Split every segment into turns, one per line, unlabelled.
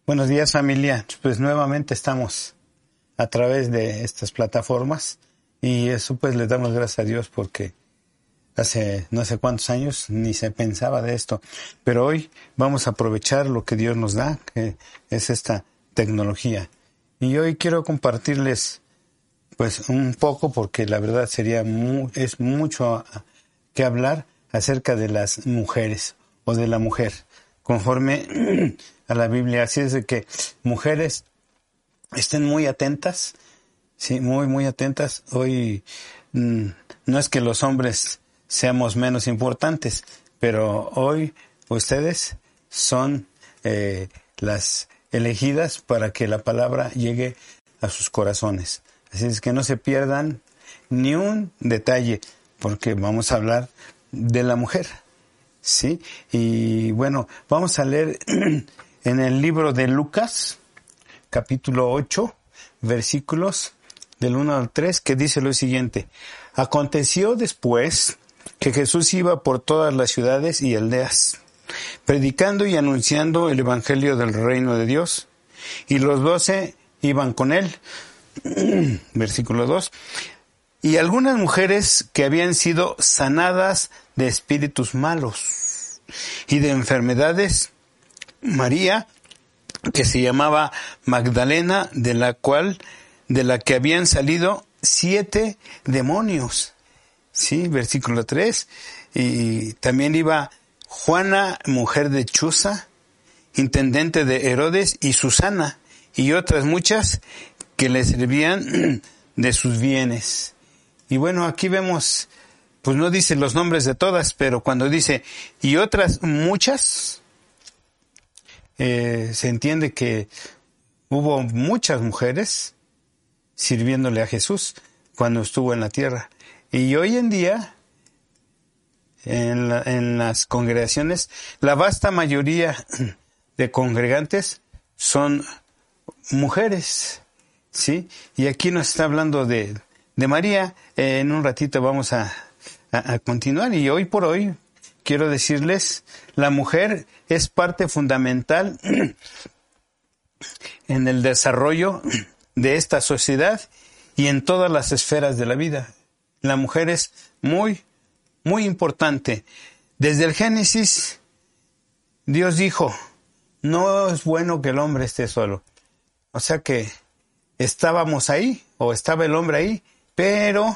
Buenos días, familia. Pues nuevamente estamos a través de estas plataformas y eso pues le damos gracias a Dios porque hace no sé cuántos años ni se pensaba de esto, pero hoy vamos a aprovechar lo que Dios nos da, que es esta tecnología. Y hoy quiero compartirles pues un poco, porque la verdad es mucho que hablar acerca de las mujeres o de la mujer, conforme a la Biblia. Así es de que mujeres estén muy atentas, sí, muy atentas. Hoy no es que los hombres seamos menos importantes, pero hoy ustedes son las elegidas para que la palabra llegue a sus corazones. Así es que no se pierdan ni un detalle, porque vamos a hablar de la mujer, ¿sí? Y bueno, vamos a leer en el libro de Lucas, capítulo 8, versículos del 1 al 3, que dice lo siguiente: Aconteció después que Jesús iba por todas las ciudades y aldeas, predicando y anunciando el evangelio del reino de Dios, y los 12 iban con él. Versículo 2. Y algunas mujeres que habían sido sanadas de espíritus malos y de enfermedades, María, que se llamaba Magdalena, de la que habían salido 7 demonios. Sí, versículo 3. Y también iba Juana, mujer de Chuza, intendente de Herodes, y Susana, y otras muchas que le servían de sus bienes. Y bueno, aquí vemos, pues no dice los nombres de todas, pero cuando dice y otras muchas, se entiende que hubo muchas mujeres sirviéndole a Jesús cuando estuvo en la tierra. Y hoy en día, en las congregaciones, la vasta mayoría de congregantes son mujeres, ¿sí? Y aquí nos está hablando de María. En un ratito vamos a continuar, y hoy por hoy quiero decirles, la mujer es parte fundamental en el desarrollo de esta sociedad y en todas las esferas de la vida. La mujer es muy importante. Desde el Génesis, Dios dijo, no es bueno que el hombre esté solo. O sea que estábamos ahí, o estaba el hombre ahí, pero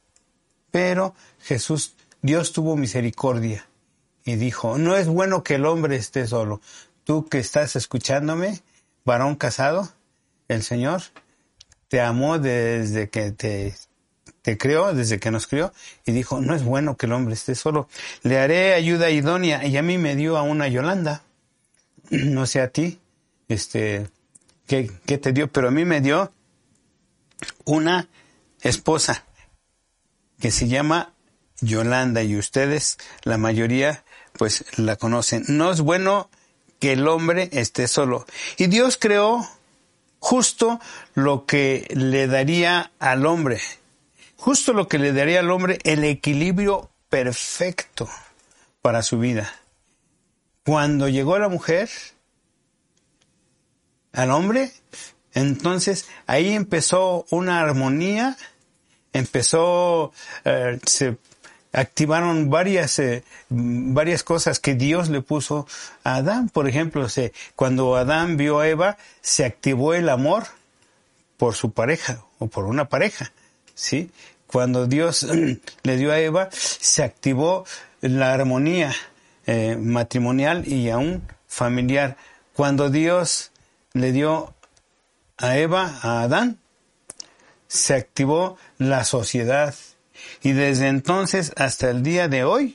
Dios tuvo misericordia y dijo, no es bueno que el hombre esté solo. Tú que estás escuchándome, varón casado, el Señor te amó desde que te creó, desde que nos creó, y dijo, no es bueno que el hombre esté solo. Le haré ayuda idónea, y a mí me dio a una Yolanda. No sé a ti, ¿qué te dio? Pero a mí me dio una esposa que se llama Yolanda, y ustedes, la mayoría, pues la conocen. No es bueno que el hombre esté solo. Y Dios creó justo lo que le daría al hombre. Justo lo que le daría al hombre el equilibrio perfecto para su vida. Cuando llegó la mujer al hombre, entonces ahí empezó una armonía, se activaron varias cosas que Dios le puso a Adán. Por ejemplo, cuando Adán vio a Eva, se activó el amor por su pareja o por una pareja, ¿sí? Cuando Dios le dio a Eva, se activó la armonía matrimonial y aún familiar. Cuando Dios le dio a Eva, a Adán, se activó la sociedad. Y desde entonces hasta el día de hoy,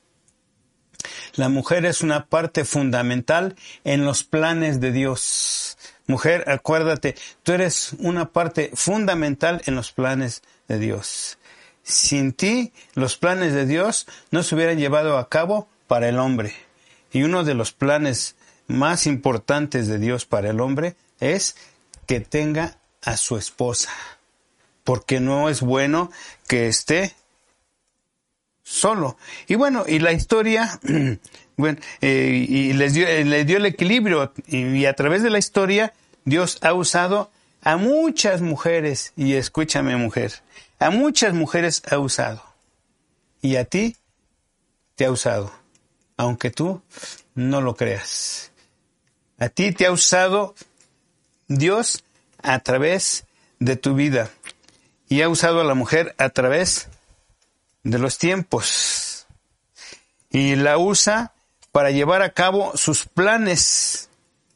la mujer es una parte fundamental en los planes de Dios. Mujer, acuérdate, tú eres una parte fundamental en los planes de Dios. Sin ti, los planes de Dios no se hubieran llevado a cabo para el hombre. Y uno de los planes más importantes de Dios para el hombre es que tenga a su esposa. Porque no es bueno que esté solo. Y bueno, y la historia, bueno, y les dio el equilibrio, y a través de la historia Dios ha usado a muchas mujeres, y escúchame mujer, a muchas mujeres ha usado, y a ti te ha usado, aunque tú no lo creas. A ti te ha usado Dios a través de tu vida, y ha usado a la mujer a través de los tiempos, y la usa para llevar a cabo sus planes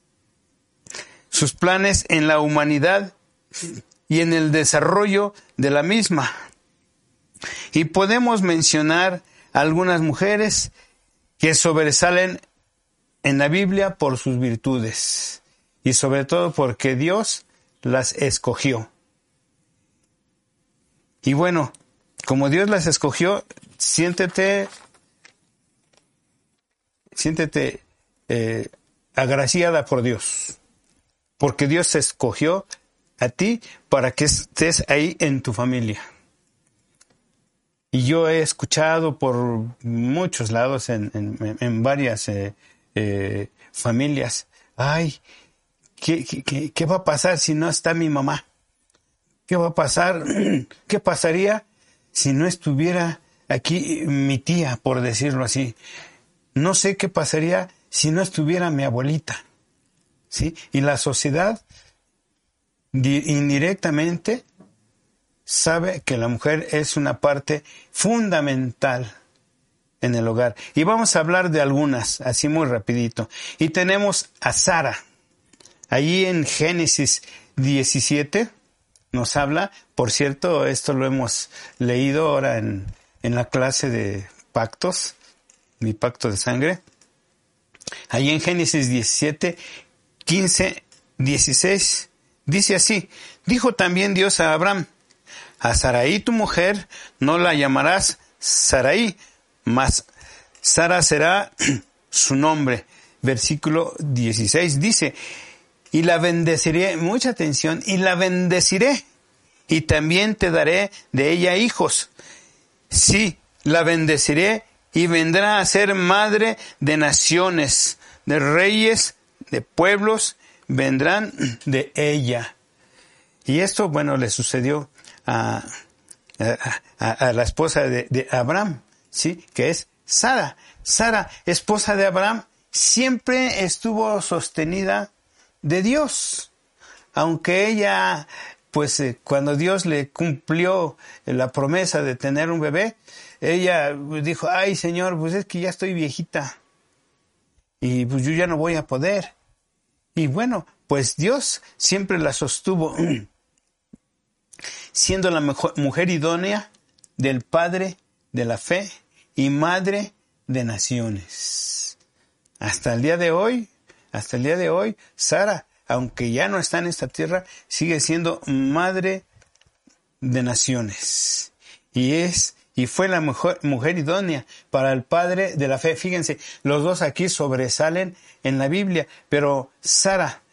en la humanidad y en el desarrollo de la misma. Y podemos mencionar algunas mujeres que sobresalen en la Biblia por sus virtudes, y sobre todo porque Dios las escogió. Y bueno, como Dios las escogió, siéntete agraciada por Dios, porque Dios te escogió a ti para que estés ahí en tu familia. Y yo he escuchado por muchos lados, en varias familias, ay, ¿qué va a pasar si no está mi mamá? ¿Qué va a pasar? ¿Qué pasaría si no estuviera aquí mi tía, por decirlo así? No sé qué pasaría si no estuviera mi abuelita, ¿sí? Y la sociedad indirectamente sabe que la mujer es una parte fundamental en el hogar. Y vamos a hablar de algunas, así muy rapidito. Y tenemos a Sara. Allí en Génesis 17 nos habla, por cierto, esto lo hemos leído ahora en la clase de pactos, mi pacto de sangre. Allí en Génesis 17, 15, 16, dice así: dijo también Dios a Abraham: a Sarai tu mujer no la llamarás Sarai, mas Sara será su nombre. Versículo 16 dice: y la bendeciré, mucha atención, y la bendeciré, y también te daré de ella hijos. Sí, la bendeciré, y vendrá a ser madre de naciones, de reyes, de pueblos, vendrán de ella. Y esto, bueno, le sucedió a la esposa de Abraham, ¿sí? Que es Sara. Sara, esposa de Abraham, siempre estuvo sostenida de Dios. Aunque ella, pues cuando Dios le cumplió la promesa de tener un bebé, ella dijo: ay Señor, pues es que ya estoy viejita y pues yo ya no voy a poder. Y bueno, pues Dios siempre la sostuvo, siendo la mujer idónea del padre de la fe y madre de naciones. Hasta el día de hoy, Sara, aunque ya no está en esta tierra, sigue siendo madre de naciones. Y fue la mujer idónea para el padre de la fe. Fíjense, los dos aquí sobresalen en la Biblia, pero Sara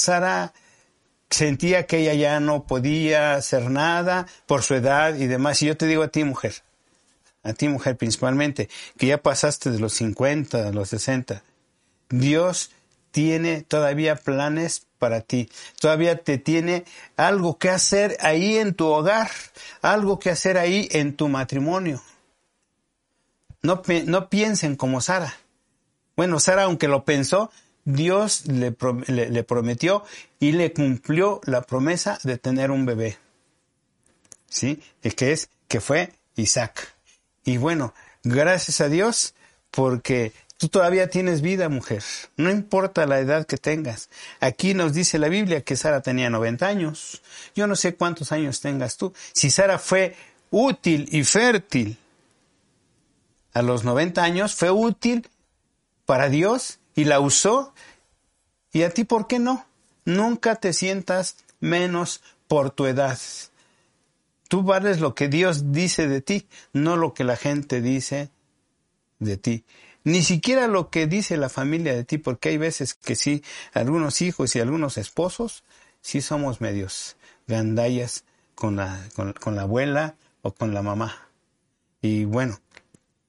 sentía que ella ya no podía hacer nada por su edad y demás. Y yo te digo a ti mujer principalmente, que ya pasaste de los 50, de los 60, Dios tiene todavía planes para ti. Todavía te tiene algo que hacer ahí en tu hogar, algo que hacer ahí en tu matrimonio. No piensen como Sara. Bueno, Sara, aunque lo pensó, Dios le prometió y le cumplió la promesa de tener un bebé. ¿Sí? Que fue Isaac. Y bueno, gracias a Dios, porque tú todavía tienes vida, mujer. No importa la edad que tengas. Aquí nos dice la Biblia que Sara tenía 90 años. Yo no sé cuántos años tengas tú. Si Sara fue útil y fértil a los 90 años, fue útil para Dios y la usó. ¿Y a ti por qué no? Nunca te sientas menos por tu edad. Tú vales lo que Dios dice de ti, no lo que la gente dice de ti. Ni siquiera lo que dice la familia de ti, porque hay veces que sí, algunos hijos y algunos esposos, sí somos medios gandallas con la abuela o con la mamá. Y bueno,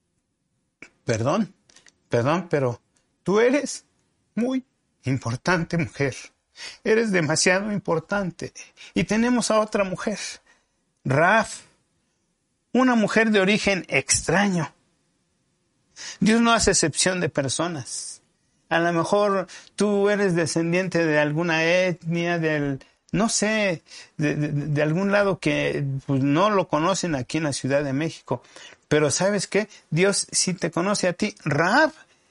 perdón, pero tú eres muy importante, mujer. Eres demasiado importante. Y tenemos a otra mujer, Rahab, una mujer de origen extraño. Dios no hace excepción de personas. A lo mejor tú eres descendiente de alguna etnia, no sé, de algún lado que pues, no lo conocen aquí en la Ciudad de México. Pero ¿sabes qué? Dios sí te conoce a ti. Rahab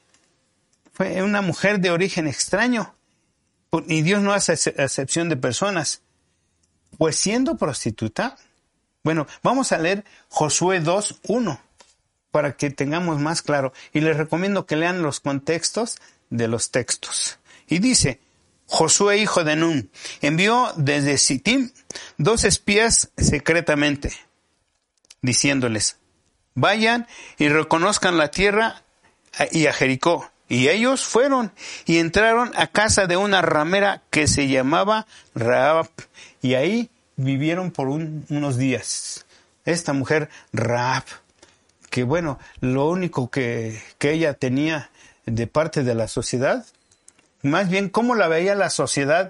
fue una mujer de origen extraño. Y Dios no hace excepción de personas. Pues siendo prostituta, bueno, vamos a leer Josué 2:1 para que tengamos más claro. Y les recomiendo que lean los contextos de los textos. Y dice, Josué, hijo de Nun, envió desde Sittim 2 espías secretamente, diciéndoles, vayan y reconozcan la tierra y a Jericó. Y ellos fueron y entraron a casa de una ramera que se llamaba Rahab. Y ahí vivieron por unos días. Esta mujer Rahab, que bueno, lo único que ella tenía de parte de la sociedad, más bien cómo la veía la sociedad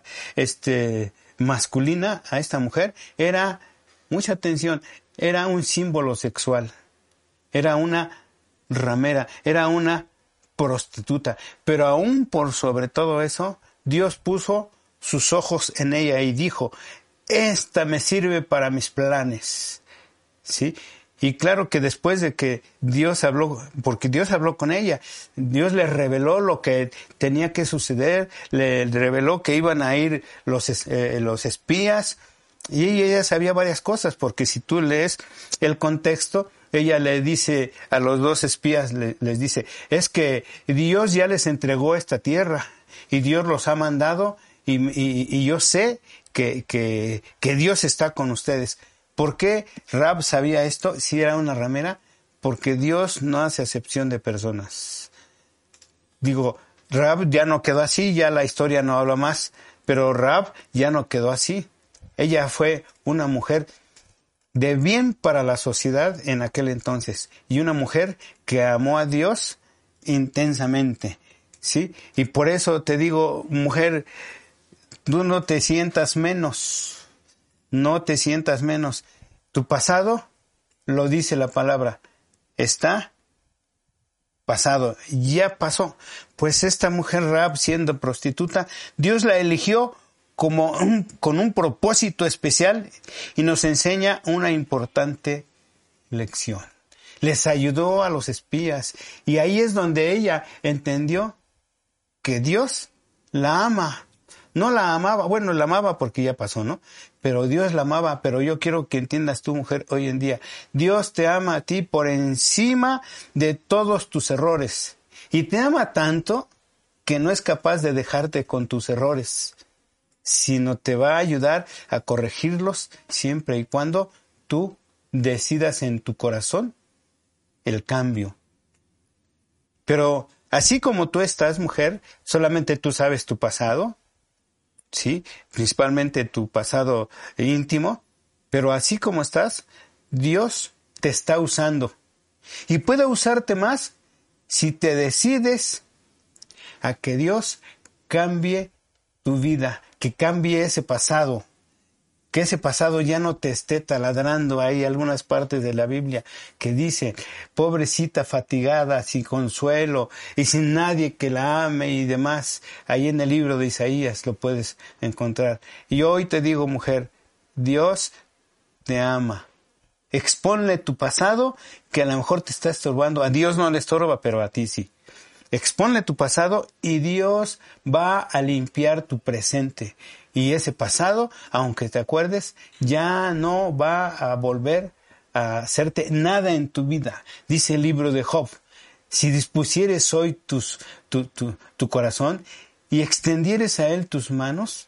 masculina a esta mujer, era, mucha atención, era un símbolo sexual. Era una ramera, era una prostituta, pero aún por sobre todo eso, Dios puso sus ojos en ella y dijo, esta me sirve para mis planes, ¿sí? Y claro que después de que Dios habló, porque Dios habló con ella, Dios le reveló lo que tenía que suceder, le reveló que iban a ir los espías, y ella sabía varias cosas, porque si tú lees el contexto, ella le dice a los 2 espías, les dice, es que Dios ya les entregó esta tierra y Dios los ha mandado y yo sé que Dios está con ustedes. ¿Por qué Rahab sabía esto si era una ramera? Porque Dios no hace acepción de personas. Digo, Rahab ya no quedó así, ya la historia no habla más, pero Rahab ya no quedó así. Ella fue una mujer de bien para la sociedad en aquel entonces, y una mujer que amó a Dios intensamente, ¿sí? Y por eso te digo, mujer, tú no te sientas menos, no te sientas menos. Tu pasado, lo dice la palabra, está pasado, ya pasó. Pues esta mujer Rahab, siendo prostituta, Dios la eligió con un propósito especial y nos enseña una importante lección. Les ayudó a los espías y ahí es donde ella entendió que Dios la ama. No la amaba, bueno, la amaba porque ya pasó, ¿no? Pero Dios la amaba, pero yo quiero que entiendas tú, mujer, hoy en día. Dios te ama a ti por encima de todos tus errores. Y te ama tanto que no es capaz de dejarte con tus errores, sino te va a ayudar a corregirlos siempre y cuando tú decidas en tu corazón el cambio. Pero así como tú estás, mujer, solamente tú sabes tu pasado, ¿sí? Principalmente tu pasado íntimo, pero así como estás, Dios te está usando. Y puede usarte más si te decides a que Dios cambie tu vida, que cambie ese pasado, que ese pasado ya no te esté taladrando. Hay algunas partes de la Biblia que dice, pobrecita fatigada, sin consuelo y sin nadie que la ame y demás. Ahí en el libro de Isaías lo puedes encontrar. Y hoy te digo, mujer, Dios te ama. Exponle tu pasado que a lo mejor te está estorbando. A Dios no le estorba, pero a ti sí. Exponle tu pasado y Dios va a limpiar tu presente. Y ese pasado, aunque te acuerdes, ya no va a volver a hacerte nada en tu vida. Dice el libro de Job, si dispusieres hoy tu corazón y extendieres a él tus manos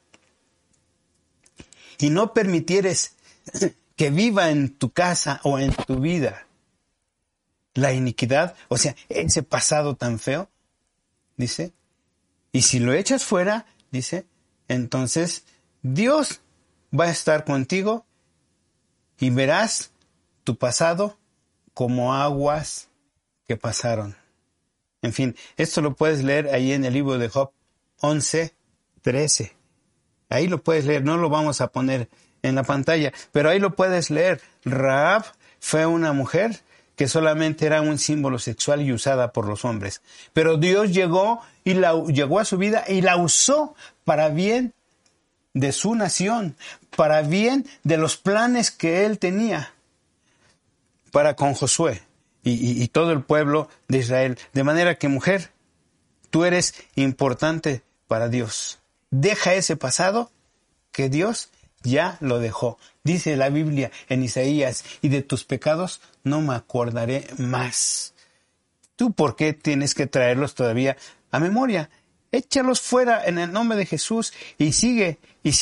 y no permitieres que viva en tu casa o en tu vida la iniquidad, o sea, ese pasado tan feo, dice, y si lo echas fuera, dice, entonces Dios va a estar contigo y verás tu pasado como aguas que que pasaron. En fin, esto lo puedes leer ahí en el libro de Job 11:13. Ahí lo puedes leer, no lo vamos a poner en la pantalla, pero ahí lo puedes leer. Rahab fue una mujer que solamente era un símbolo sexual y usada por los hombres. Pero Dios llegó a su vida y la usó para bien de su nación, para bien de los planes que él tenía para con Josué y todo el pueblo de Israel. De manera que, mujer, tú eres importante para Dios. Deja ese pasado que Dios ya lo dejó. Dice la Biblia en Isaías, y de tus pecados no me acordaré más. ¿Tú por qué tienes que traerlos todavía a memoria? Échalos fuera en el nombre de Jesús y sigue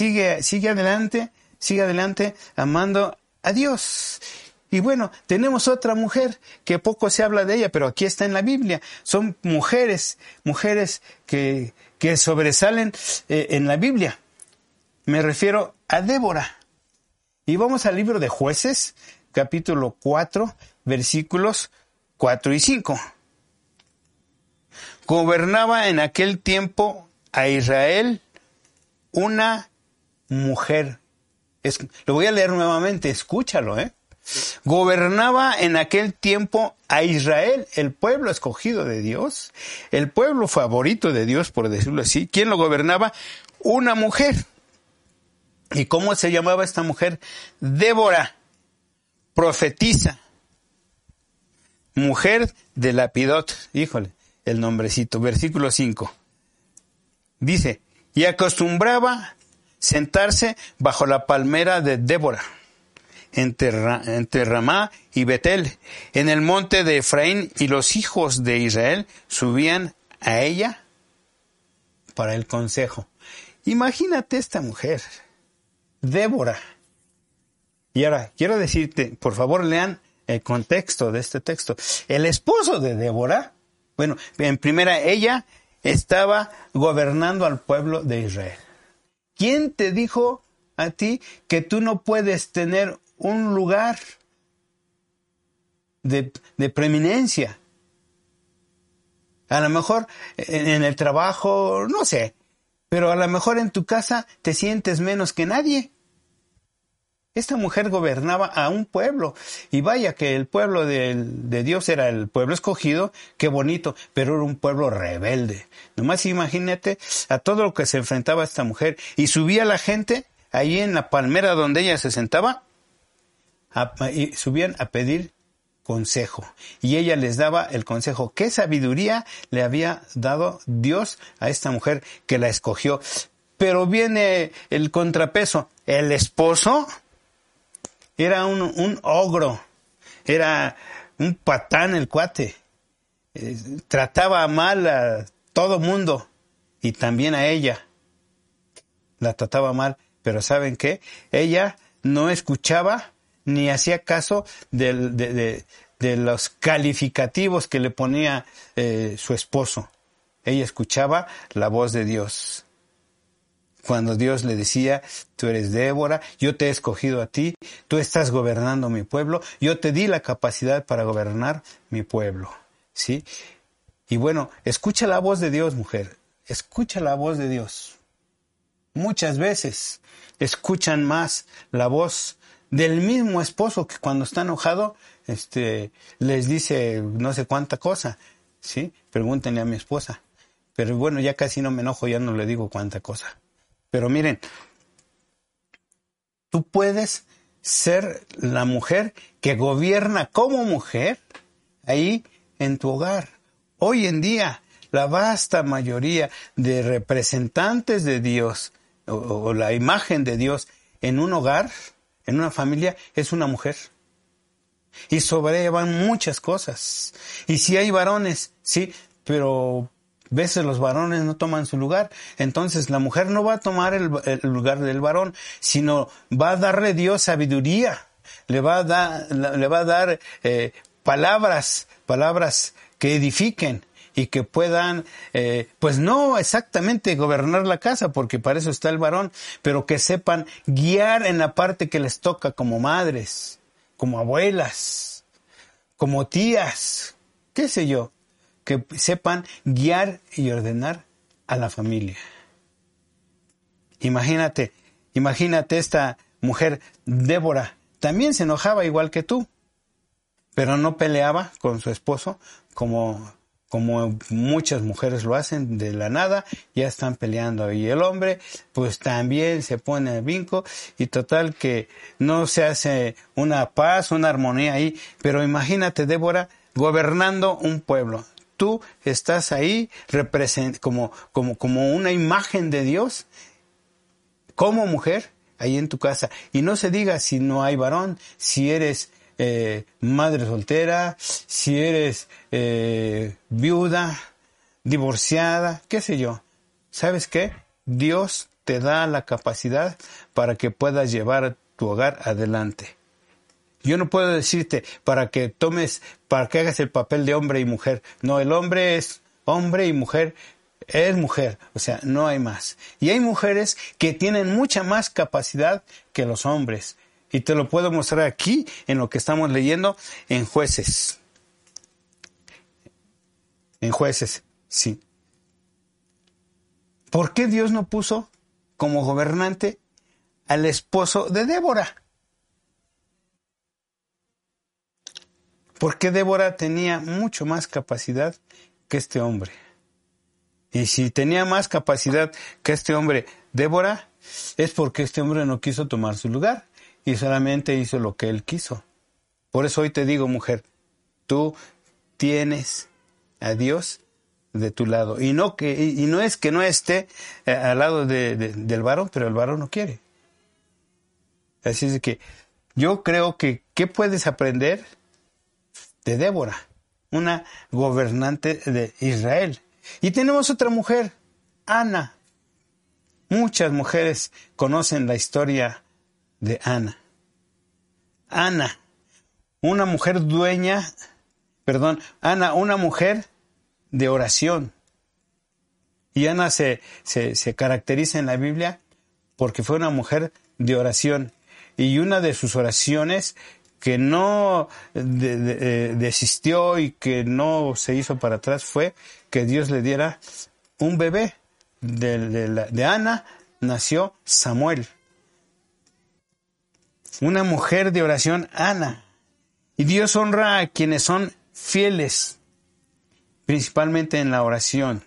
adelante amando a Dios. Y bueno, tenemos otra mujer que poco se habla de ella, pero aquí está en la Biblia. Son mujeres que sobresalen en la Biblia. Me refiero a Débora. Y vamos al libro de Jueces, capítulo 4, versículos 4 y 5. Gobernaba en aquel tiempo a Israel una mujer. Lo voy a leer nuevamente, escúchalo, Gobernaba en aquel tiempo a Israel, el pueblo escogido de Dios, el pueblo favorito de Dios, por decirlo así. ¿Quién lo gobernaba? Una mujer. ¿Y cómo se llamaba esta mujer? Débora, profetisa, mujer de Lapidot. Híjole, el nombrecito. Versículo 5. Dice, y acostumbraba sentarse bajo la palmera de Débora, entre Ramá y Betel, en el monte de Efraín, y los hijos de Israel subían a ella para el consejo. Imagínate esta mujer, Débora. Y ahora, quiero decirte, por favor, lean el contexto de este texto. El esposo de Débora, bueno, en primera, ella estaba gobernando al pueblo de Israel. ¿Quién te dijo a ti que tú no puedes tener un lugar de preeminencia? A lo mejor en el trabajo, no sé, pero a lo mejor en tu casa te sientes menos que nadie. Esta mujer gobernaba a un pueblo, y vaya que el pueblo de Dios era el pueblo escogido, qué bonito, pero era un pueblo rebelde. Nomás imagínate a todo lo que se enfrentaba esta mujer, y subía la gente ahí en la palmera donde ella se sentaba, y subían a pedir consejo, y ella les daba el consejo. ¿Qué sabiduría le había dado Dios a esta mujer que la escogió? Pero viene el contrapeso. El esposo era un ogro, era un patán el cuate. Trataba mal a todo mundo, y también a ella la trataba mal. Pero ¿saben qué? Ella no escuchaba ni hacía caso de los calificativos que le ponía su esposo. Ella escuchaba la voz de Dios. Cuando Dios le decía, tú eres Débora, yo te he escogido a ti, tú estás gobernando mi pueblo, yo te di la capacidad para gobernar mi pueblo, ¿sí? Y bueno, escucha la voz de Dios, mujer, escucha la voz de Dios. Muchas veces escuchan más la voz del mismo esposo, que cuando está enojado, les dice no sé cuánta cosa, ¿sí? Pregúntenle a mi esposa. Pero bueno, ya casi no me enojo, ya no le digo cuánta cosa. Pero miren, tú puedes ser la mujer que gobierna como mujer ahí en tu hogar. Hoy en día, la vasta mayoría de representantes de Dios o la imagen de Dios en un hogar, en una familia, es una mujer. Y sobrellevan muchas cosas. Y si hay varones, sí, pero a veces los varones no toman su lugar. Entonces la mujer no va a tomar el lugar del varón, sino va a darle Dios sabiduría. Le va a dar palabras que edifiquen y que puedan, pues no exactamente gobernar la casa, porque para eso está el varón, pero que sepan guiar en la parte que les toca como madres, como abuelas, como tías, qué sé yo, que sepan guiar y ordenar a la familia. Imagínate esta mujer, Débora, también se enojaba igual que tú, pero no peleaba con su esposo como muchas mujeres lo hacen de la nada, ya están peleando. Y el hombre, pues también se pone al brinco y total que no se hace una paz, una armonía ahí. Pero imagínate, gobernando un pueblo. Tú estás ahí como una imagen de Dios, como mujer, ahí en tu casa. Y no se diga si no hay varón, si eres madre soltera, si eres viuda, divorciada, qué sé yo. ¿Sabes qué? Dios te da la capacidad para que puedas llevar tu hogar adelante. Yo no puedo decirte para que hagas el papel de hombre y mujer. No, el hombre es hombre y mujer es mujer. O sea, no hay más. Y hay mujeres que tienen mucha más capacidad que los hombres. Y te lo puedo mostrar aquí en lo que estamos leyendo en Jueces. En Jueces, sí. ¿Por qué Dios no puso como gobernante al esposo de Débora? Porque Débora tenía mucho más capacidad que este hombre. Y si tenía más capacidad que este hombre, Débora, es porque este hombre no quiso tomar su lugar. Y solamente hizo lo que él quiso. Por eso hoy te digo, mujer, tú tienes a Dios de tu lado. Y no es que no esté al lado del varón, pero el varón no quiere. Así es que yo creo que ¿qué puedes aprender de Débora? Una gobernante de Israel. Y tenemos otra mujer, Ana. Muchas mujeres conocen la historia de Ana. Ana, una mujer una mujer de oración. Y Ana se caracteriza en la Biblia porque fue una mujer de oración. Y una de sus oraciones que no desistió y que no se hizo para atrás fue que Dios le diera un bebé. De Ana nació Samuel. Una mujer de oración, Ana. Y Dios honra a quienes son fieles, principalmente en la oración.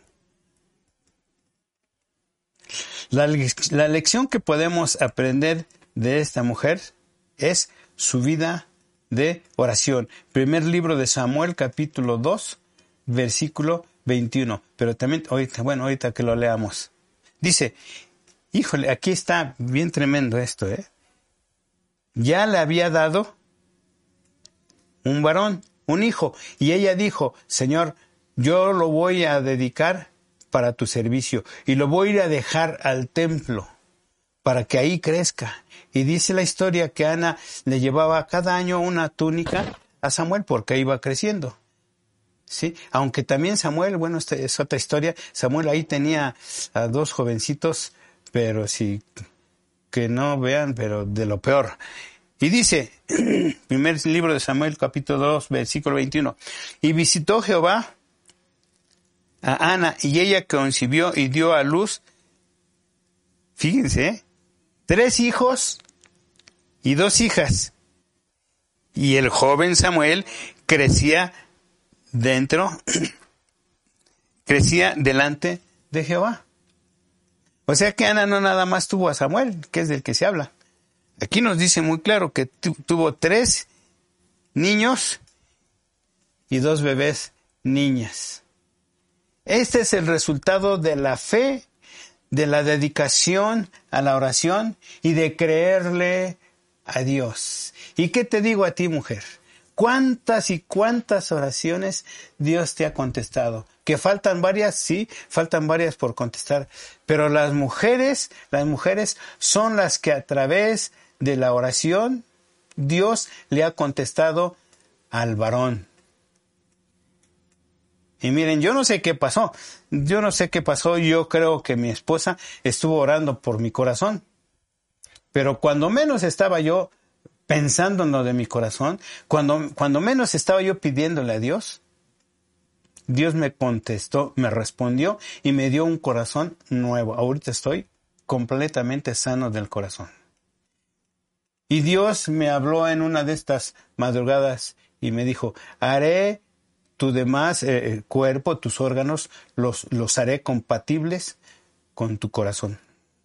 La lección que podemos aprender de esta mujer es su vida de oración. Primer libro de Samuel, capítulo 2, versículo 21. Pero también, ahorita que lo leamos. Dice, híjole, aquí está bien tremendo esto, Ya le había dado un varón, un hijo, y ella dijo, Señor, yo lo voy a dedicar para tu servicio y lo voy a ir a dejar al templo para que ahí crezca. Y dice la historia que Ana le llevaba cada año una túnica a Samuel porque iba creciendo. Sí, aunque también Samuel, esta es otra historia, Samuel ahí tenía a dos jovencitos, pero sí, que no vean, pero de lo peor. Y dice, primer libro de Samuel, capítulo 2, versículo 21, y visitó Jehová a Ana, y ella concibió y dio a luz, fíjense, 3 hijos y 2 hijas. Y el joven Samuel crecía delante de Jehová. O sea que Ana no nada más tuvo a Samuel, que es del que se habla. Aquí nos dice muy claro que tuvo 3 niños y 2 bebés niñas. Este es el resultado de la fe, de la dedicación a la oración y de creerle a Dios. ¿Y qué te digo a ti, mujer? ¿Cuántas y cuántas oraciones Dios te ha contestado? ¿Que faltan varias? Sí, faltan varias por contestar. Pero las mujeres son las que a través de la oración Dios le ha contestado al varón. Y miren, yo no sé qué pasó. Yo creo que mi esposa estuvo orando por mi corazón. Pero cuando menos estaba yo pensando en lo de mi corazón, cuando menos estaba yo pidiéndole a Dios, Dios me contestó, me respondió y me dio un corazón nuevo. Ahorita estoy completamente sano del corazón. Y Dios me habló en una de estas madrugadas y me dijo, haré tu demás cuerpo, tus órganos, los haré compatibles con tu corazón.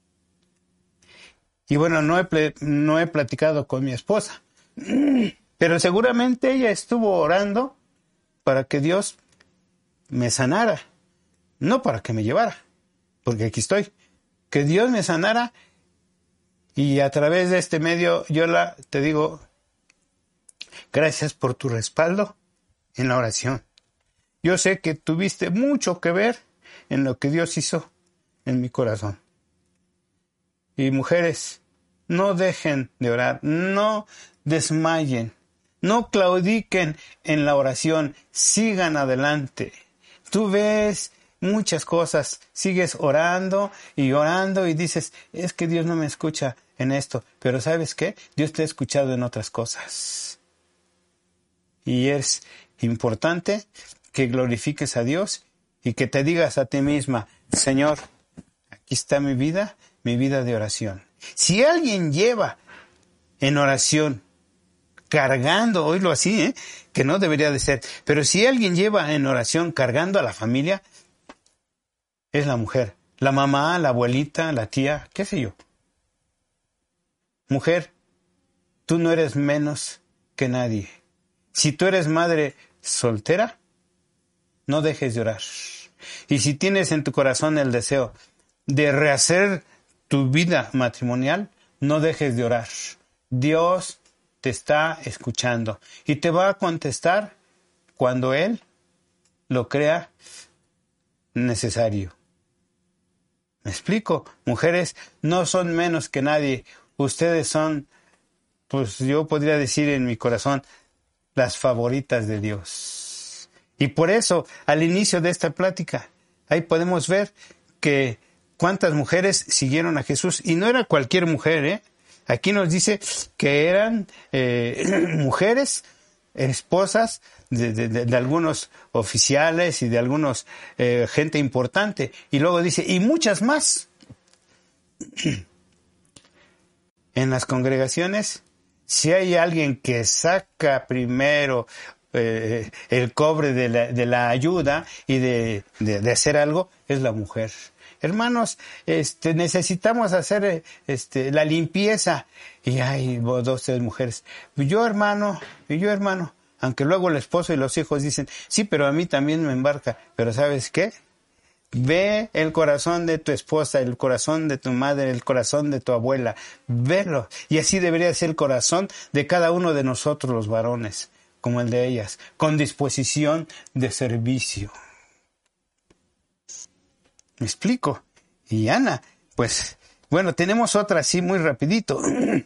Y bueno, no he platicado con mi esposa, pero seguramente ella estuvo orando para que Dios me sanara, no para que me llevara, porque aquí estoy, que Dios me sanara. Y a través de este medio, Yola, te digo, gracias por tu respaldo en la oración. Yo sé que tuviste mucho que ver en lo que Dios hizo en mi corazón. Y mujeres, no dejen de orar, no desmayen, no claudiquen en la oración, sigan adelante. Tú ves muchas cosas, sigues orando y dices, es que Dios no me escucha en esto, pero ¿sabes qué? Dios te ha escuchado en otras cosas. Y es importante que glorifiques a Dios y que te digas a ti misma, Señor, aquí está mi vida de oración. Si alguien lleva en oración, cargando, oílo así, que no debería de ser, pero si alguien lleva en oración cargando a la familia, es la mujer, la mamá, la abuelita, la tía, qué sé yo. Mujer, tú no eres menos que nadie. Si tú eres madre soltera, no dejes de orar. Y si tienes en tu corazón el deseo de rehacer tu vida matrimonial, no dejes de orar. Dios te está escuchando y te va a contestar cuando Él lo crea necesario. ¿Me explico? Mujeres no son menos que nadie. Ustedes son, pues yo podría decir en mi corazón, las favoritas de Dios. Y por eso, al inicio de esta plática, ahí podemos ver que cuántas mujeres siguieron a Jesús. Y no era cualquier mujer, ¿eh? Aquí nos dice que eran mujeres, esposas de algunos oficiales y de algunos gente importante. Y luego dice, y muchas más. En las congregaciones, si hay alguien que saca primero el cobre de la ayuda y de hacer algo, es la mujer. Hermanos, necesitamos hacer la limpieza. Y hay 2, 3 mujeres. Y yo hermano, aunque luego el esposo y los hijos dicen, sí, pero a mí también me embarca. Pero ¿sabes qué? Ve el corazón de tu esposa, el corazón de tu madre, el corazón de tu abuela. Velo. Y así debería ser el corazón de cada uno de nosotros los varones, como el de ellas, con disposición de servicio. ¿Me explico? Y Ana, pues, bueno, tenemos otra así muy rapidito.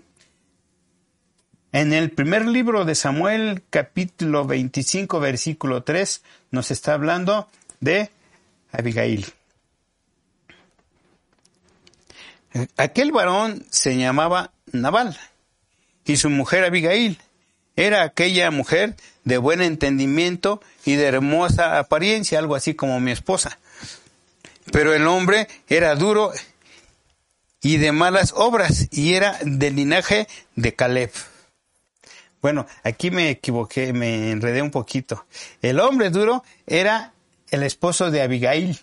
En el primer libro de Samuel, capítulo 25, versículo 3, nos está hablando de Abigail. Aquel varón se llamaba Nabal y su mujer Abigail era aquella mujer de buen entendimiento y de hermosa apariencia, algo así como mi esposa. Pero el hombre era duro y de malas obras y era del linaje de Caleb. Bueno, aquí me equivoqué, me enredé un poquito. El hombre duro era el esposo de Abigail,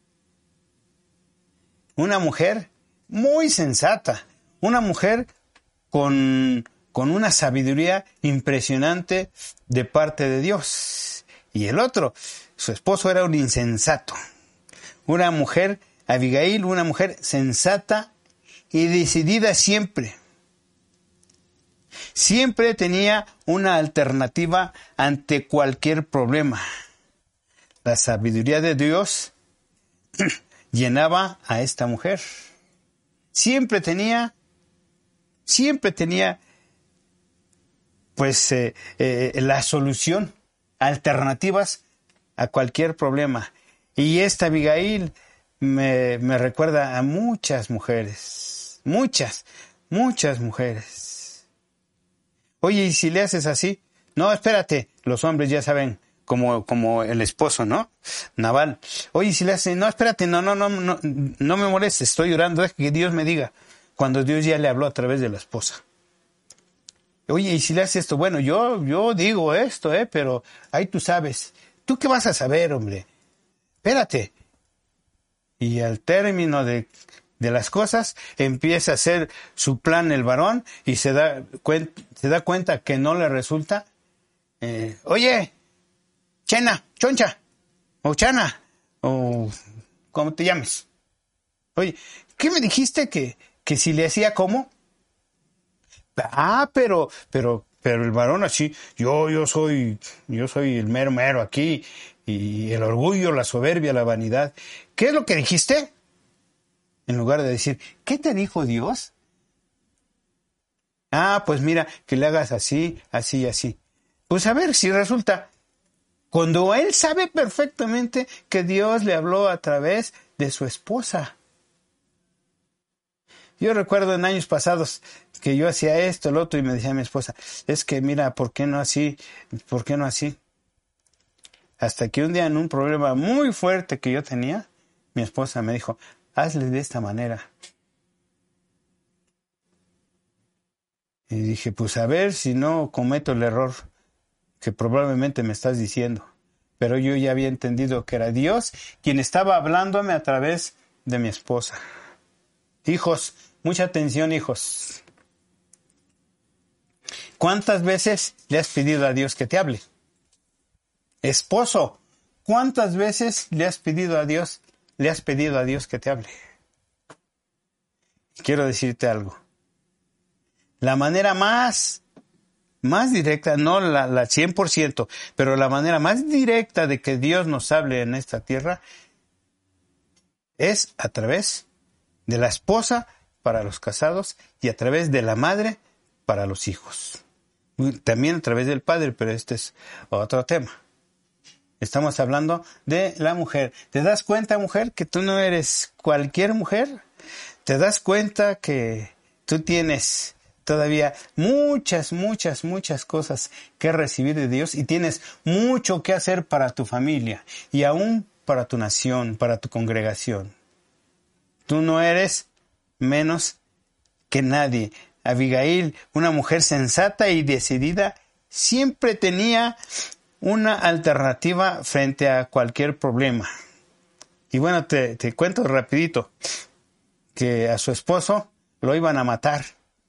una mujer muy sensata, una mujer con una sabiduría impresionante de parte de Dios. Y el otro, su esposo era un insensato. Una mujer, Abigail, una mujer sensata y decidida siempre. Siempre tenía una alternativa ante cualquier problema. La sabiduría de Dios llenaba a esta mujer. Siempre tenía pues la solución, alternativas a cualquier problema. Y esta Abigail me recuerda a muchas mujeres, muchas mujeres. Oye, ¿y si le haces así? No, espérate, los hombres ya saben como el esposo, ¿no? Nabal. Oye, si le hace, no, espérate, no me molestes, estoy orando, deja que Dios me diga. Cuando Dios ya le habló a través de la esposa. Oye, y si le hace esto, bueno, yo digo esto, pero ahí tú sabes. ¿Tú qué vas a saber, hombre? Espérate. Y al término de las cosas, empieza a hacer su plan el varón y se da cuenta que no le resulta. Oye, Choncha, o Chana, o como te llames. Oye, ¿qué me dijiste que si le hacía cómo? Pero el varón así, yo soy el mero aquí, y el orgullo, la soberbia, la vanidad. ¿Qué es lo que dijiste? En lugar de decir, ¿qué te dijo Dios? Pues mira, que le hagas así, así y así. Pues a ver si resulta. Cuando él sabe perfectamente que Dios le habló a través de su esposa. Yo recuerdo en años pasados que yo hacía esto, el otro, y me decía mi esposa, es que mira, ¿por qué no así? ¿Por qué no así? Hasta que un día en un problema muy fuerte que yo tenía, mi esposa me dijo, hazle de esta manera. Y dije, pues a ver si no cometo el error que probablemente me estás diciendo. Pero yo ya había entendido que era Dios quien estaba hablándome a través de mi esposa. Hijos, mucha atención, hijos. ¿Cuántas veces le has pedido a Dios que te hable? Esposo, ¿cuántas veces le has pedido a Dios que te hable? Quiero decirte algo. La manera más directa, no la 100%, pero la manera más directa de que Dios nos hable en esta tierra es a través de la esposa para los casados y a través de la madre para los hijos. También a través del padre, pero este es otro tema. Estamos hablando de la mujer. ¿Te das cuenta, mujer, que tú no eres cualquier mujer? ¿Te das cuenta que tú tienes todavía muchas cosas que recibir de Dios y tienes mucho que hacer para tu familia y aún para tu nación, para tu congregación? Tú no eres menos que nadie. Abigail, una mujer sensata y decidida, siempre tenía una alternativa frente a cualquier problema. Y bueno, te cuento rapidito que a su esposo lo iban a matar.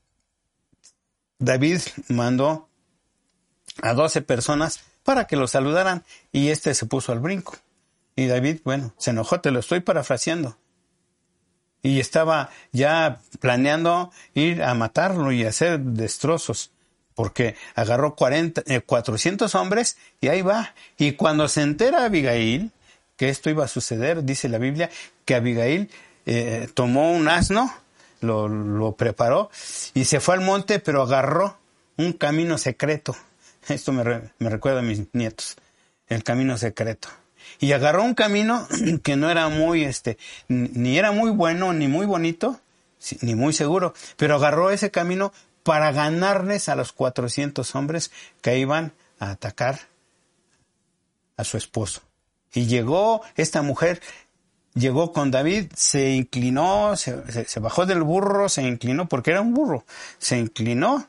David mandó a 12 personas para que lo saludaran y se puso al brinco. Y David, se enojó, te lo estoy parafraseando. Y estaba ya planeando ir a matarlo y hacer destrozos, porque agarró 400 hombres y ahí va. Y cuando se entera Abigail que esto iba a suceder, dice la Biblia, que Abigail tomó un asno, lo preparó y se fue al monte, pero agarró un camino secreto. Esto me recuerda a mis nietos, el camino secreto. Y agarró un camino que no era ni era muy bueno, ni muy bonito, ni muy seguro, pero agarró ese camino para ganarles a los 400 hombres que iban a atacar a su esposo. Y esta mujer llegó con David, se inclinó, se bajó del burro, se inclinó, porque era un burro, se inclinó,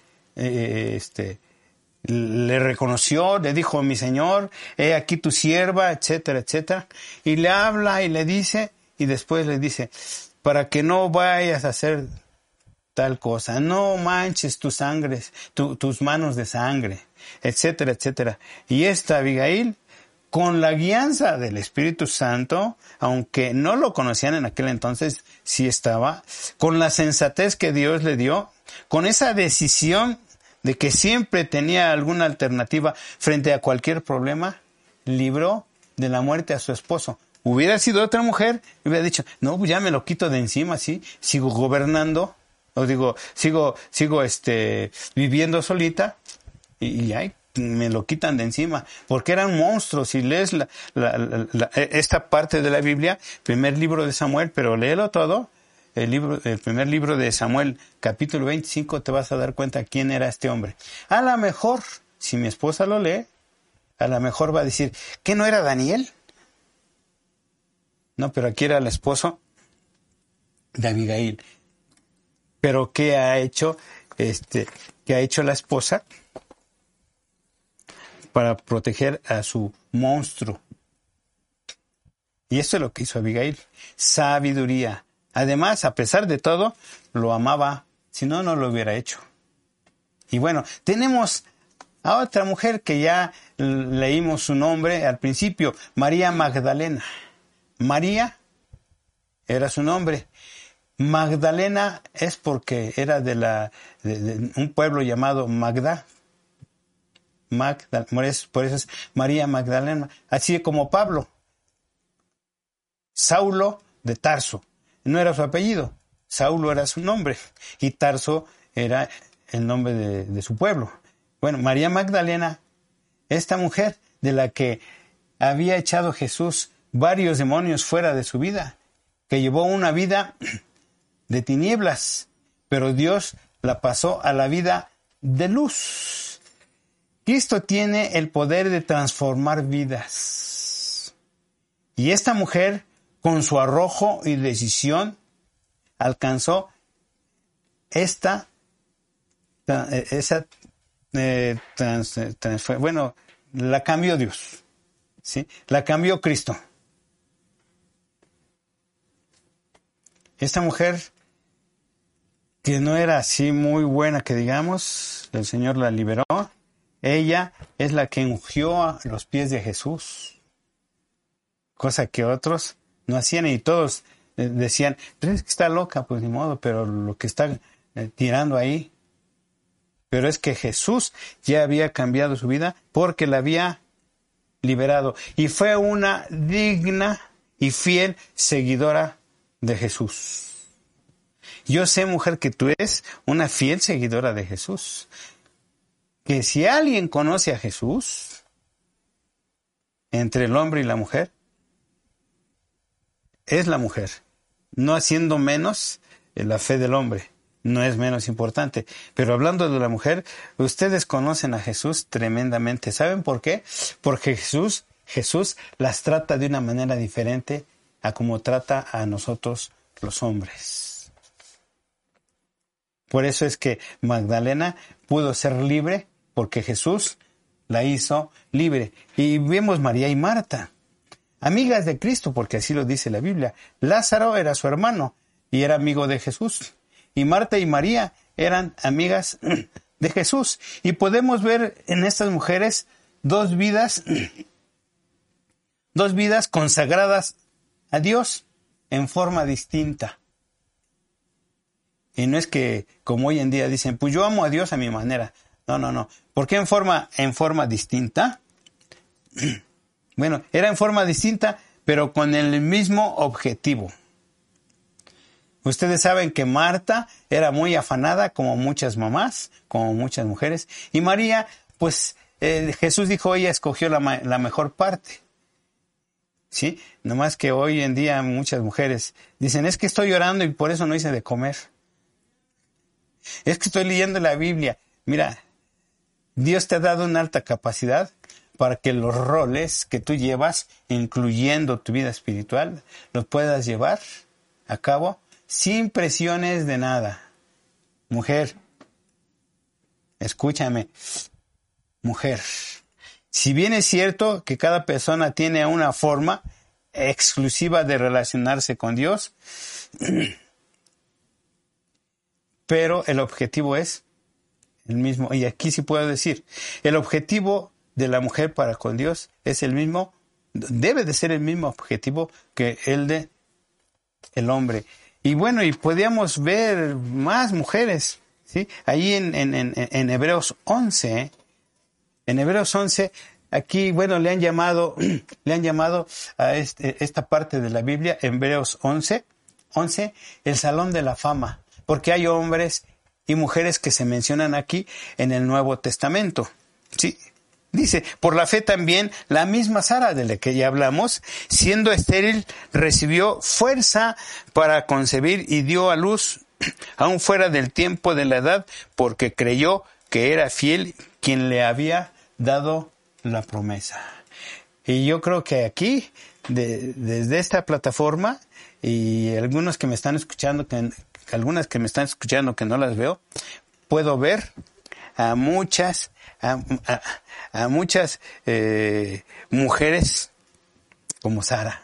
le reconoció, le dijo, mi señor, he aquí tu sierva, etcétera, etcétera, y le habla y le dice, y después le dice, para que no vayas a hacer tal cosa, no manches tu sangre, tus manos de sangre, etcétera, etcétera. Y esta Abigail, con la guianza del Espíritu Santo, aunque no lo conocían en aquel entonces, sí estaba, con la sensatez que Dios le dio, con esa decisión de que siempre tenía alguna alternativa frente a cualquier problema, libró de la muerte a su esposo. Hubiera sido otra mujer, hubiera dicho, no, ya me lo quito de encima, sí, sigo gobernando, sigo viviendo solita, y ahí me lo quitan de encima, porque eran monstruos. Si lees esta parte de la Biblia, primer libro de Samuel, pero léelo todo, el primer libro de Samuel, capítulo 25, te vas a dar cuenta quién era este hombre. A lo mejor, si mi esposa lo lee, a lo mejor va a decir, ¿qué no era Daniel? No, pero aquí era el esposo de Abigail. Pero ¿qué ha hecho la esposa para proteger a su monstruo? Y esto es lo que hizo Abigail. Sabiduría. Además, a pesar de todo, lo amaba. Si no, no lo hubiera hecho. Y bueno, tenemos a otra mujer que ya leímos su nombre al principio, María Magdalena. María era su nombre. Magdalena es porque era de un pueblo llamado Magda. Por eso es María Magdalena. Así como Pablo. Saulo de Tarso. No era su apellido. Saulo era su nombre. Y Tarso era el nombre de su pueblo. Bueno, María Magdalena, esta mujer de la que había echado Jesús varios demonios fuera de su vida, que llevó una vida de tinieblas, pero Dios la pasó a la vida de luz. Cristo tiene el poder de transformar vidas. Y esta mujer, con su arrojo y decisión, alcanzó la cambió Dios, ¿sí? La cambió Cristo. Esta mujer, que no era así muy buena, que digamos, el Señor la liberó. Ella es la que ungió a los pies de Jesús, cosa que otros no hacían, y todos decían, pero es que está loca, pues ni modo, pero lo que está tirando ahí. Pero es que Jesús ya había cambiado su vida porque la había liberado. Y fue una digna y fiel seguidora de Jesús. Yo sé, mujer, que tú eres una fiel seguidora de Jesús. Que si alguien conoce a Jesús, entre el hombre y la mujer, es la mujer. No haciendo menos la fe del hombre. No es menos importante. Pero hablando de la mujer, ustedes conocen a Jesús tremendamente. ¿Saben por qué? Porque Jesús las trata de una manera diferente a como trata a nosotros los hombres. Por eso es que Magdalena pudo ser libre, porque Jesús la hizo libre. Y vemos María y Marta, amigas de Cristo, porque así lo dice la Biblia. Lázaro era su hermano y era amigo de Jesús. Y Marta y María eran amigas de Jesús. Y podemos ver en estas mujeres dos vidas consagradas a Dios en forma distinta. Y no es que, como hoy en día dicen, pues yo amo a Dios a mi manera. No. ¿Por qué en forma distinta? Bueno, era en forma distinta, pero con el mismo objetivo. Ustedes saben que Marta era muy afanada, como muchas mamás, como muchas mujeres. Y María, pues Jesús dijo, ella escogió la mejor parte. ¿Sí? Nomás que hoy en día muchas mujeres dicen, es que estoy llorando y por eso no hice de comer. Es que estoy leyendo la Biblia. Mira, Dios te ha dado una alta capacidad para que los roles que tú llevas, incluyendo tu vida espiritual, los puedas llevar a cabo sin presiones de nada. Mujer, escúchame, mujer, si bien es cierto que cada persona tiene una forma exclusiva de relacionarse con Dios, pero el objetivo es el mismo. Y aquí sí puedo decir, el objetivo de la mujer para con Dios es el mismo, debe de ser el mismo objetivo que el de el hombre. Y bueno, y podíamos ver más mujeres, ¿sí? Ahí en Hebreos 11, en Hebreos 11, aquí, bueno, le han llamado a esta parte de la Biblia, en Hebreos 11, el Salón de la Fama, porque hay hombres y mujeres que se mencionan aquí en el Nuevo Testamento, ¿sí? Dice, por la fe también, la misma Sara de la que ya hablamos, siendo estéril, recibió fuerza para concebir y dio a luz, aún fuera del tiempo de la edad, porque creyó que era fiel quien le había dado la promesa. Y yo creo que aquí, desde esta plataforma, y algunas que me están escuchando que no las veo, puedo ver a muchas mujeres como Sara,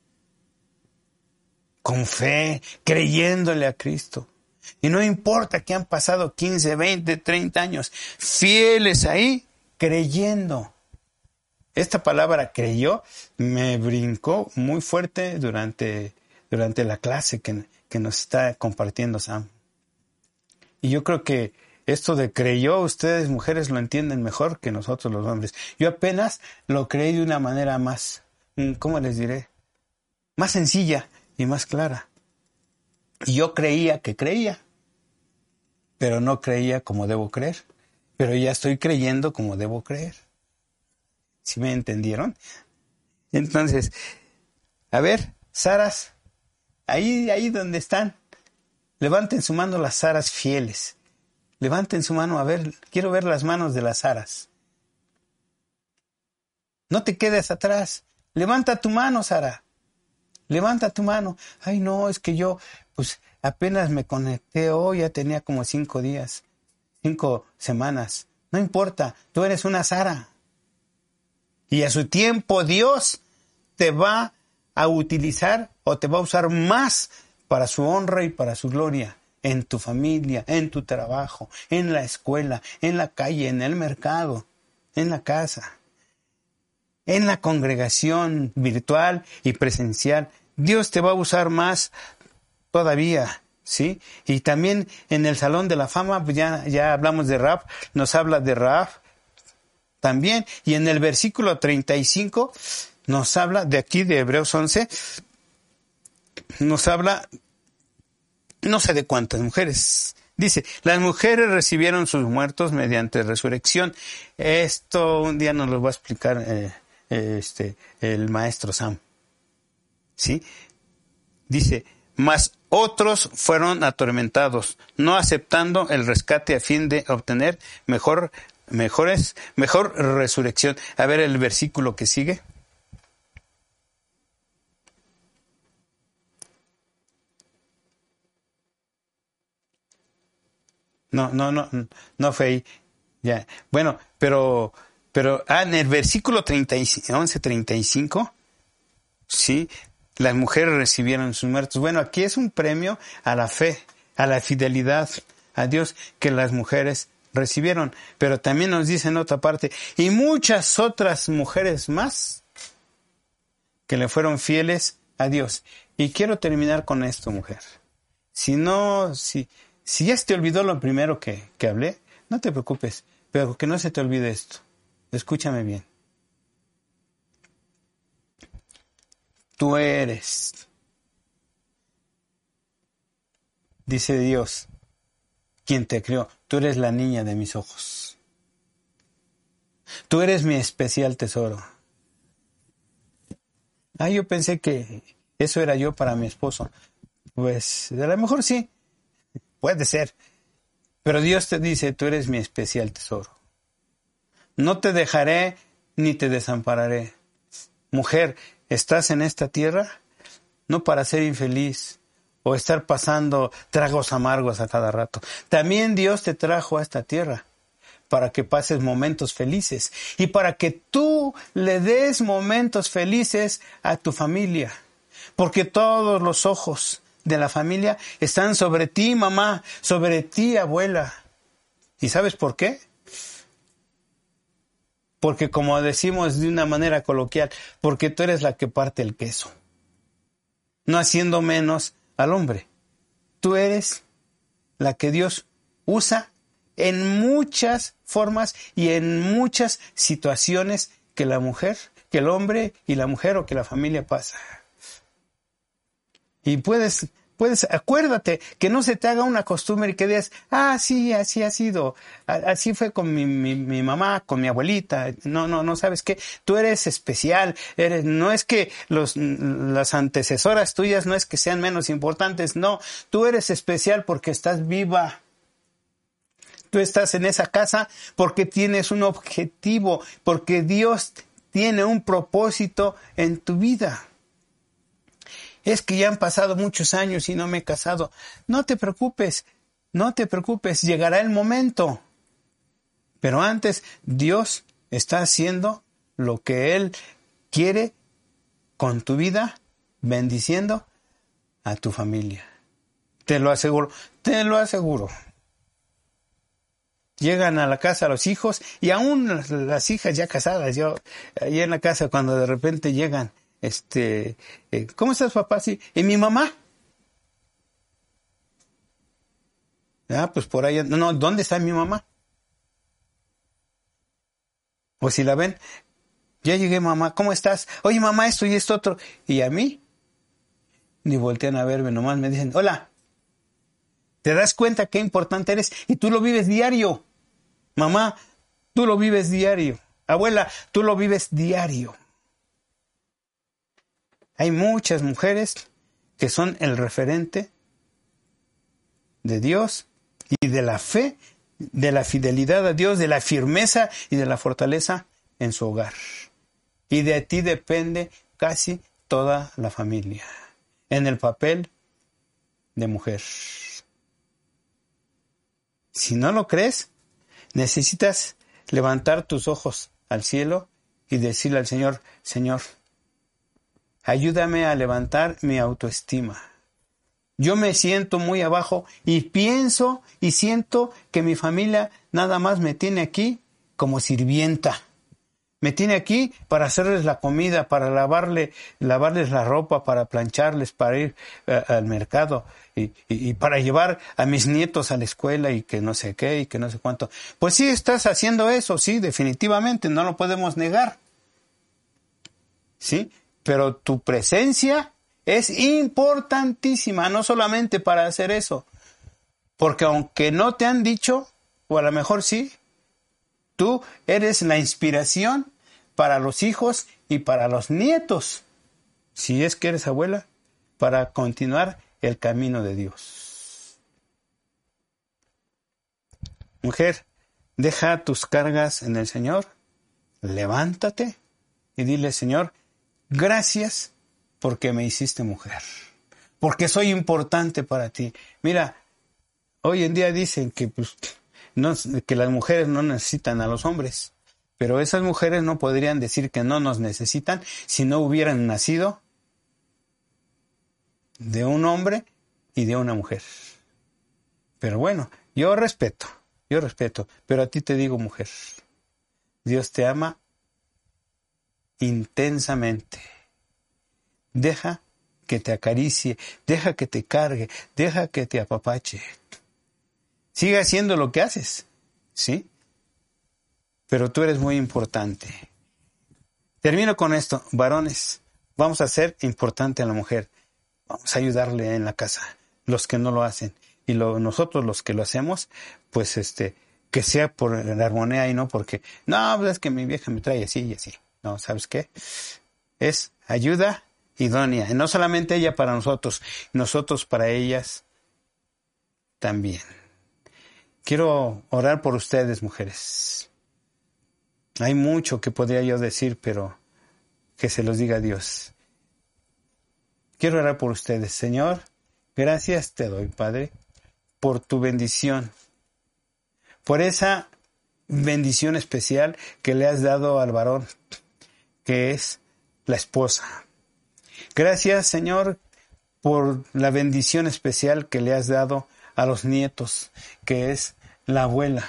con fe, creyéndole a Cristo. Y no importa que han pasado 15, 20, 30 años, fieles ahí, creyendo. Esta palabra creyó me brincó muy fuerte durante la clase que nos está compartiendo Sam. Y yo creo que esto de creyó, ustedes mujeres lo entienden mejor que nosotros los hombres. Yo apenas lo creí de una manera más, ¿cómo les diré? Más sencilla y más clara. Y yo creía que creía, pero no creía como debo creer. Pero ya estoy creyendo como debo creer. ¿Sí me entendieron? Entonces, a ver, Saras, ahí donde están, levanten su mano las Saras fieles. Levanten su mano, a ver, quiero ver las manos de las Saras. No te quedes atrás. Levanta tu mano, Sara. Levanta tu mano. Ay, no, es que yo, pues, apenas me conecté hoy, ya tenía como 5 días, 5 semanas. No importa, tú eres una Sara. Y a su tiempo Dios te va a utilizar o te va a usar más para su honra y para su gloria. En tu familia, en tu trabajo, en la escuela, en la calle, en el mercado, en la casa, en la congregación virtual y presencial. Dios te va a usar más todavía, ¿sí? Y también en el Salón de la Fama, pues ya hablamos de Rahab, nos habla de Rahab también. Y en el versículo 35 nos habla, de aquí de Hebreos 11, nos habla no sé de cuántas mujeres. Dice, las mujeres recibieron sus muertos mediante resurrección. Esto un día nos lo va a explicar el maestro Sam. ¿Sí? Dice, mas otros fueron atormentados, no aceptando el rescate a fin de obtener mejor resurrección. A ver el versículo que sigue. No fue ahí. Ya. Bueno, pero en el versículo 11:35, sí, las mujeres recibieron sus muertos. Bueno, aquí es un premio a la fe, a la fidelidad a Dios que las mujeres recibieron. Pero también nos dice en otra parte, y muchas otras mujeres más que le fueron fieles a Dios. Y quiero terminar con esto, mujer. Si ya se te olvidó lo primero que hablé, no te preocupes, pero que no se te olvide esto. Escúchame bien. Tú eres, dice Dios, quien te creó. Tú eres la niña de mis ojos. Tú eres mi especial tesoro. Yo pensé que eso era yo para mi esposo. Pues a lo mejor sí. Puede ser. Pero Dios te dice, tú eres mi especial tesoro. No te dejaré ni te desampararé. Mujer, estás en esta tierra no para ser infeliz o estar pasando tragos amargos a cada rato. También Dios te trajo a esta tierra para que pases momentos felices y para que tú le des momentos felices a tu familia. Porque todos los ojos de la familia están sobre ti, mamá, sobre ti, abuela. ¿Y sabes por qué? Porque como decimos de una manera coloquial, porque tú eres la que parte el queso. No haciendo menos al hombre. Tú eres la que Dios usa en muchas formas y en muchas situaciones que la mujer, que el hombre y la mujer o que la familia pasa. Y puedes, acuérdate, que no se te haga una costumbre y que digas, sí, así ha sido, así fue con mi mamá, con mi abuelita. No, ¿sabes qué? Tú eres especial, no es que las antecesoras tuyas no es que sean menos importantes, no, tú eres especial porque estás viva. Tú estás en esa casa porque tienes un objetivo, porque Dios tiene un propósito en tu vida. Es que ya han pasado muchos años y no me he casado. No te preocupes, llegará el momento. Pero antes, Dios está haciendo lo que Él quiere con tu vida, bendiciendo a tu familia. Te lo aseguro, te lo aseguro. Llegan a la casa los hijos y aún las hijas ya casadas. Yo, ahí en la casa, cuando de repente llegan, ¿cómo estás, papá? Sí. ¿Y mi mamá? Ah, pues por ahí. No, ¿dónde está mi mamá? O si la ven, ya llegué, mamá, ¿cómo estás? Oye, mamá, esto y esto otro. Y a mí, ni voltean a verme, nomás me dicen, hola. ¿Te das cuenta qué importante eres? Y tú lo vives diario. Mamá, tú lo vives diario. Abuela, tú lo vives diario. Hay muchas mujeres que son el referente de Dios y de la fe, de la fidelidad a Dios, de la firmeza y de la fortaleza en su hogar. Y de ti depende casi toda la familia en el papel de mujer. Si no lo crees, necesitas levantar tus ojos al cielo y decirle al Señor, Señor, ayúdame a levantar mi autoestima. Yo me siento muy abajo y pienso y siento que mi familia nada más me tiene aquí como sirvienta. Me tiene aquí para hacerles la comida, para lavarles la ropa, para plancharles, para ir al mercado y para llevar a mis nietos a la escuela y que no sé qué y que no sé cuánto. Pues sí, estás haciendo eso, sí, definitivamente, no lo podemos negar. ¿Sí? Pero tu presencia es importantísima, no solamente para hacer eso. Porque aunque no te han dicho, o a lo mejor sí, tú eres la inspiración para los hijos y para los nietos, si es que eres abuela, para continuar el camino de Dios. Mujer, deja tus cargas en el Señor, levántate y dile, Señor, gracias porque me hiciste mujer, porque soy importante para ti. Mira, hoy en día dicen que, que las mujeres no necesitan a los hombres, pero esas mujeres no podrían decir que no nos necesitan si no hubieran nacido de un hombre y de una mujer. Pero bueno, yo respeto, pero a ti te digo, mujer, Dios te ama intensamente. Deja que te acaricie, deja que te cargue, deja que te apapache. Sigue haciendo lo que haces, ¿sí? Pero tú eres muy importante. Termino con esto, varones, vamos a hacer importante a la mujer. Vamos a ayudarle en la casa, los que no lo hacen. Y nosotros los que lo hacemos, pues que sea por la armonía y no porque, no, es que mi vieja me trae así y así. No, ¿sabes qué? Es ayuda idónea. Y no solamente ella para nosotros para ellas también. Quiero orar por ustedes, mujeres. Hay mucho que podría yo decir, pero que se los diga Dios. Quiero orar por ustedes. Señor, gracias te doy, Padre, por tu bendición, por esa bendición especial que le has dado al varón, que es la esposa. Gracias, Señor, por la bendición especial que le has dado a los nietos, que es la abuela.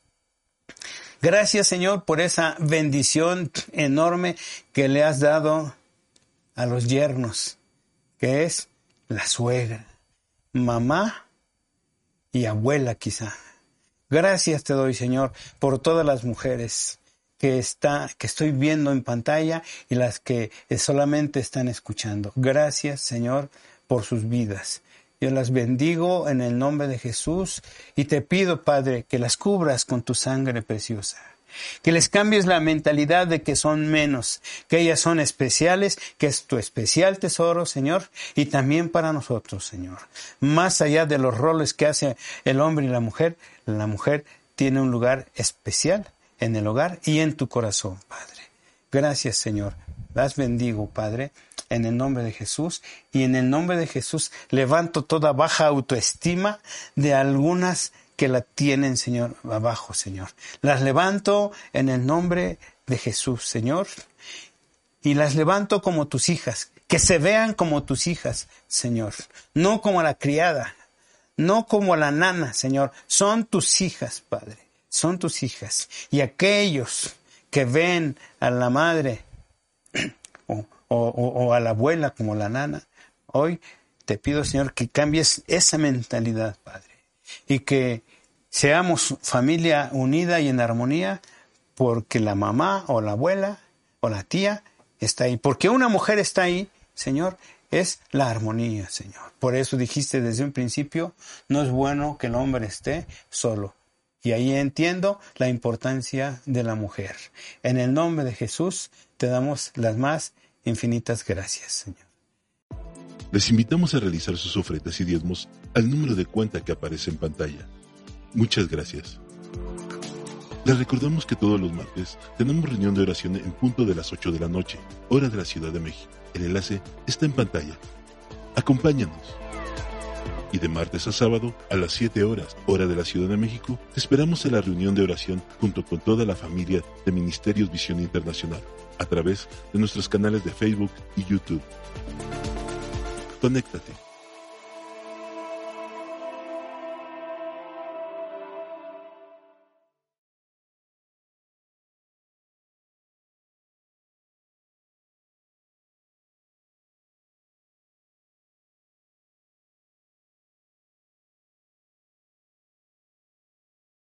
Gracias, Señor, por esa bendición enorme que le has dado a los yernos, que es la suegra, mamá y abuela quizá. Gracias te doy, Señor, por todas las mujeres que estoy viendo en pantalla y las que solamente están escuchando. Gracias, Señor, por sus vidas. Yo las bendigo en el nombre de Jesús y te pido, Padre, que las cubras con tu sangre preciosa. Que les cambies la mentalidad de que son menos, que ellas son especiales, que es tu especial tesoro, Señor, y también para nosotros, Señor. Más allá de los roles que hace el hombre y la mujer tiene un lugar especial en el hogar y en tu corazón, Padre. Gracias, Señor. Las bendigo, Padre, en el nombre de Jesús. Y en el nombre de Jesús levanto toda baja autoestima de algunas que la tienen, Señor, abajo, Señor. Las levanto en el nombre de Jesús, Señor. Y las levanto como tus hijas. Que se vean como tus hijas, Señor. No como la criada. No como la nana, Señor. Son tus hijas, Padre. Son tus hijas. Y aquellos que ven a la madre o a la abuela como la nana, hoy te pido, Señor, que cambies esa mentalidad, Padre. Y que seamos familia unida y en armonía, porque la mamá o la abuela o la tía está ahí. Porque una mujer está ahí, Señor, es la armonía, Señor. Por eso dijiste desde un principio, no es bueno que el hombre esté solo. Y ahí entiendo la importancia de la mujer. En el nombre de Jesús te damos las más infinitas gracias, Señor.
Les invitamos a realizar sus ofrendas y diezmos al número de cuenta que aparece en pantalla. Muchas gracias. Les recordamos que todos los martes tenemos reunión de oración en punto de las 8 de la noche, hora de la Ciudad de México. El enlace está en pantalla. Acompáñanos. Y de martes a sábado, a las 7 horas, hora de la Ciudad de México, te esperamos en la reunión de oración junto con toda la familia de Ministerios Visión Internacional, a través de nuestros canales de Facebook y YouTube. Conéctate.